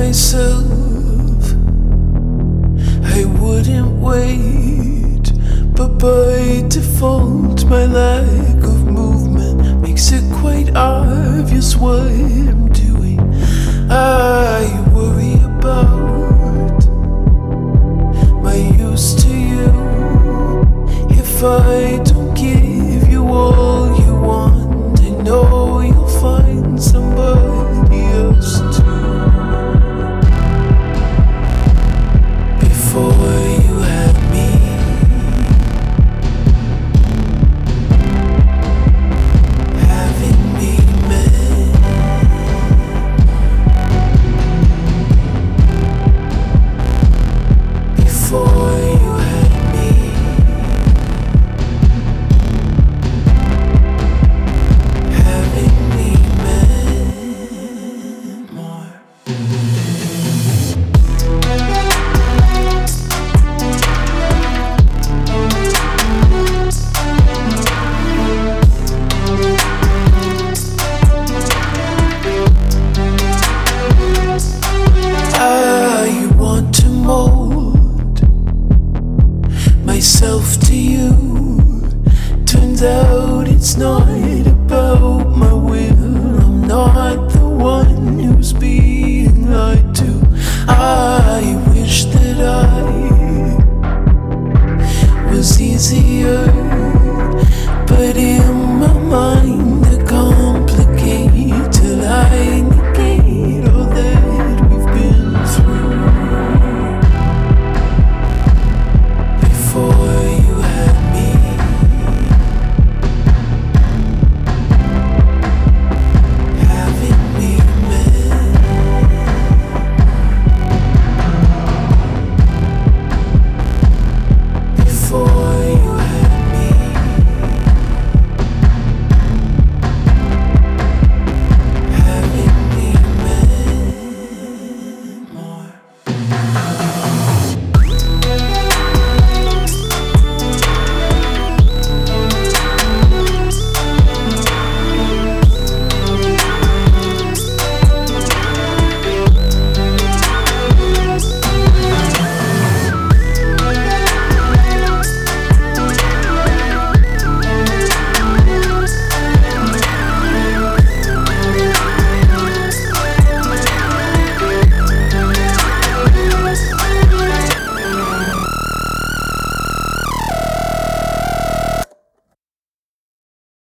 myself I wouldn't wait, but by default my lack of movement makes it quite obvious what I'm doing. I worry about my use to you. If I don't give you all you want, I know you'll find somebody else too. Before you had me, having me meant before you had me, having me meant more.